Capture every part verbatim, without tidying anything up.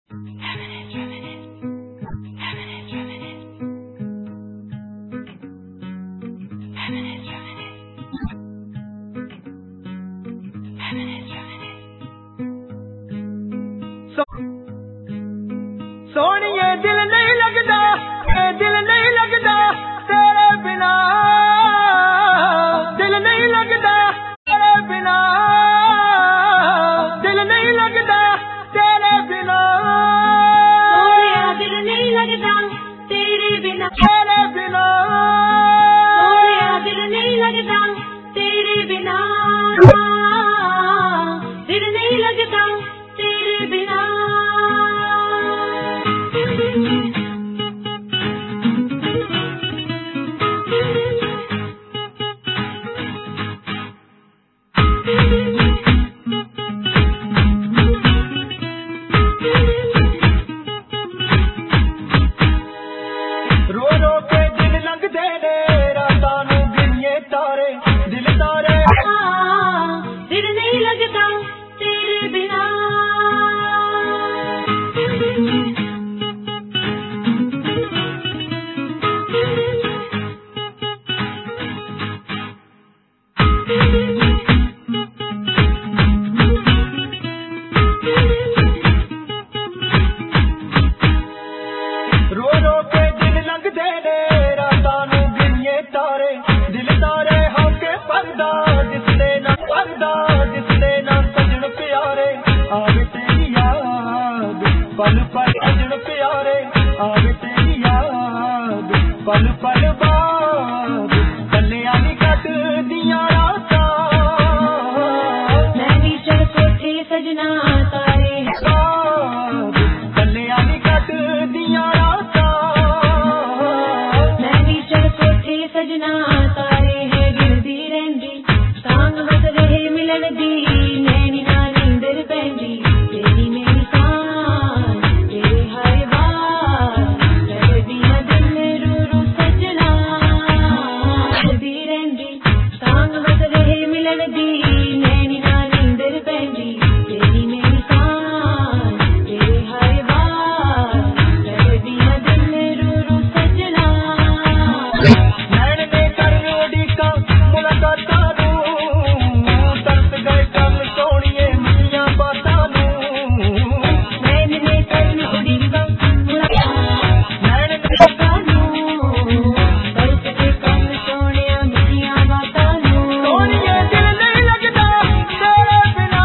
सोनिए दिल नहीं लगता, दिल नहीं लगता तेरे बिना, दिल नहीं लगता तेरे बिना, दिल नहीं लगता तेरे बिना, सोनिया दिल नहीं लगता तेरे बिना, तेरे बिना, सोनिया दिल नहीं लगता तेरे बिना, दिल नहीं लगता तेरे बिना। रो रो के दिल लगदे ने रातां नूं गिणिए तारे, दिल तारे, दिल नहीं लगता तेरे बिना। रो रो के दिल लगदे ने रातां नूं गिणिए तारे, दिल तारे होके परदा दिसदे ना, परदा दिसदे ना सजन प्यारे, आवे तेरी याद पल पल सजन प्यारे, आवे तेरी याद पल पल बाद कन्या नी कटदियां रातां, मैं भी चढ़ कोठे सजना तारे, कन्या नी कटदियां रातां, मैं भी चढ़ कोठे सजना तारे है गिरदी रहिंदी, सांग बस रहे मिलन दी, नैनी ना नींदर पैंदी, तेरी मेरी सांग तेरे हर बार लगदी है दिल में रू रू सजना, गिरदी रहिंदी, सांग बस रहे मिलन दी, नैनी ना नींदर पैंदी, तेरी मेरी सांग तेरे हर बार लगदी है दिल में रू रू सजना। नैन ने कर उड़ीका मुलाकातां नूं, तरस गए कल सोहणीए मिठियां बातां नूं, नैन ने करन उड़ीका मुलाकात नैन ने नूं, तरस के कल सोहणिया मिठियां बातां नूं, सोहणीए दिल नहीं लगदा तेरे बिना,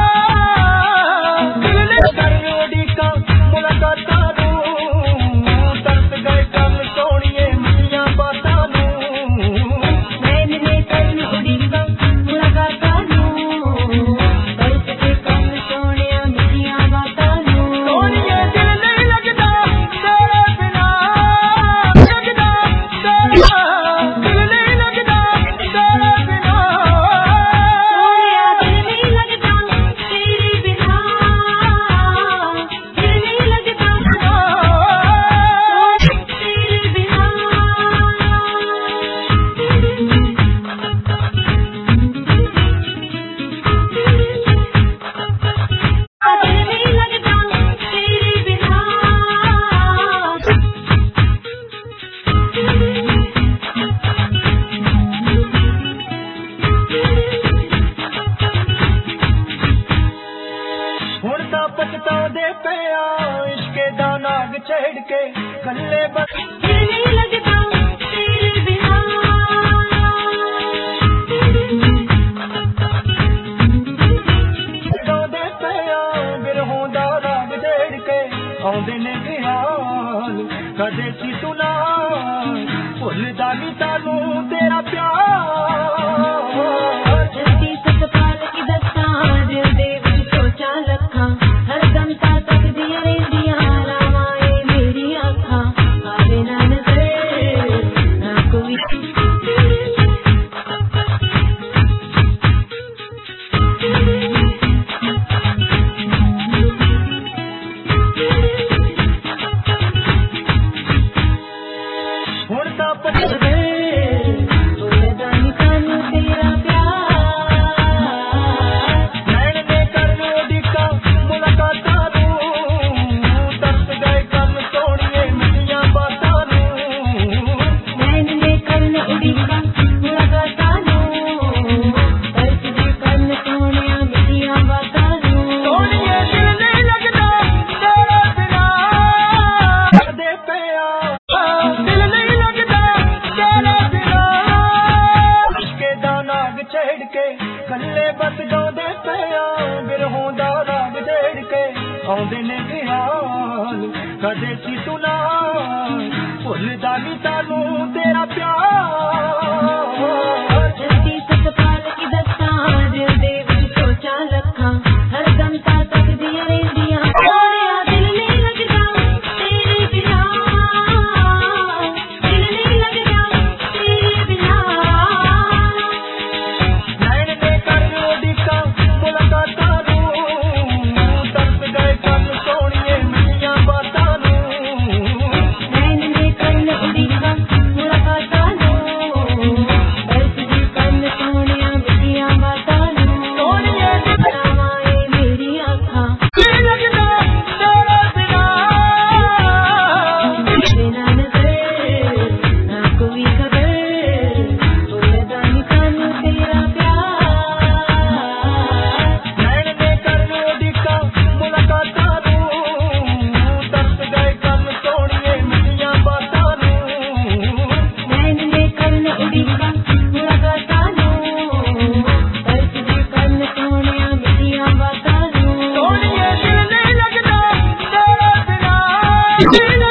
दिल नहीं कर उड़ीका मुलाकातां नूं, तरस गए कल सोहणीए मिठियां बातां नूं, नैन ने करन उड़ीका मुलाकातां नूं, तरस के कल सोहणिया मिठियां बातां नूं, सोहणीए दिल नहीं लगदा तेरे बिना, लगदा तेरे बिना, दिल नहीं लगदा तेरे बिना, सोनिया दिल नहीं लगता तेरे बिना, दिल नहीं लगता तेरे बिना। दिल नहीं लगता तेरे बिना, ਹੁਣ ਤਾਂ ਪਛਤਾਉਂਦੇ ਪਿਆ ਇਸ਼ਕੇ ਦਾ ਨਾਗ ਛੇੜ ਕੇ ਕੱਲੇ ਬਸ दिल नहीं लगता तेरे बिना, ਪਛਤਾਉਂਦੇ ਪਿਆ ਬਿਰਹੋਂ ਦਾ ਰਾਗ ਛੇੜ ਕੇ ਆਉਂਦੇ ਨੇ ਖਿਆਲ ਕਦੇ ਸੀ ਤੂੰ ਨਾ ਭੁੱਲਦਾ ਨੀ ਸਾਨੂੰ ਤੇਰਾ ਪਿਆਰ, जल्दी सतपाल की दस्तां दिल दे विच सोचां लखां, हरदम तां तकदियां रहिंदियां रावां ए मेरी अखां, आवे ना नज़र ना कोई ਹੁਣ ਤਾਂ ਪਛ भुलदा नी सानू ਹਾਲ ਕਦੇ ਸੀ ਤੂੰ ਨਾ ਭੁੱਲਦਾ ਨੀ ਸਾਨੂੰ ਤੇਰਾ ਪਿਆਰ ਜੱਦੀ ਸਤਪਾਲ ਕੀ ਦੱਸਾਂ ਦਿਲ ਦੇ ਵਿੱਚ ਸੋਚਾਂ ਲੱਖਾਂ ਹਰ ਦਮ ਤਾਂ ਤੱਕਦੀਆਂ ਰਹਿੰਦੀਆਂ ਸੋਹਣਿਆ ਦਿਲ ਨਹੀਂ ਲੱਗਦਾ ਤੇਰੇ ਬਿਨਾਂ ਦਿਲ ਨਹੀਂ ਲੱਗਦਾ ਤੇਰੇ ਬਿਨਾਂ ਨੈਣ ਨੇ ਕਰ ਉਡੀਕਾਂ ਮੁਲਾਕਾਤਾਂ ਨੂੰ ਤਰਸ ਗਏ ਕੰਨ ਸੋਹਣੀਏ ਮਿੱਠੀਆਂ ਬਾਤਾਂ ਨੂੰ ਨੈਣ ਨੇ ਕੰਨ ਉਡੀਕਾਂ ਮੁਲਾਕਾਤਾਂ ਨੂੰ ਤਰਸਦੀ ਕੰਨ ਸੋਹਣਿਆਂ ਮਿੱਠੀਆਂ ਬਾਤਾਂ ਨੂੰ ਸੋਹਣੀਏ ਬਣਾਵਾਂ ਏ ਮੇਰੀਆਂ ਅੱਖਾਂ ਦਿਲ ਲੱਗਦਾ ਤੇਰੇ ਬਿਨਾਂ ਬਿਨਾਂ ਨਜ਼ਰ ਨਾ ਕੋਈ ਖਬਰ ਭੁੱਲਦਾ ਨੀ ਸਾਨੂੰ ਤੇਰਾ ਪਿਆਰ ਨੈਣ ਨੇ ਕਰ ਉਡੀਕਾਂ ਮੁਲਾਕਾਤਾਂ ਨੂੰ ਤਰਸ ਗਏ ਕੰਨ ਸੋਹਣੀਏ ਮਿੱਠੀਆਂ ਬਾਤਾਂ ਨੂੰ ਨੈਣ ਨੇ ਕੰਨ ਉਡੀਕਾਂ ਮੁਲਾਕਾਤਾਂ ਨੂੰ ਤਰਸਦੀ ਕੰਨ ਸੋਹਣਿਆਂ ਮਿੱਠੀਆਂ ਬਾਤਾਂ ਨੂੰ ਸੋਹਣੀਏ ਦਿਲ ਨਹੀਂ ਲੱਗਦਾ ਤੇਰੇ ਬਿਨਾਂ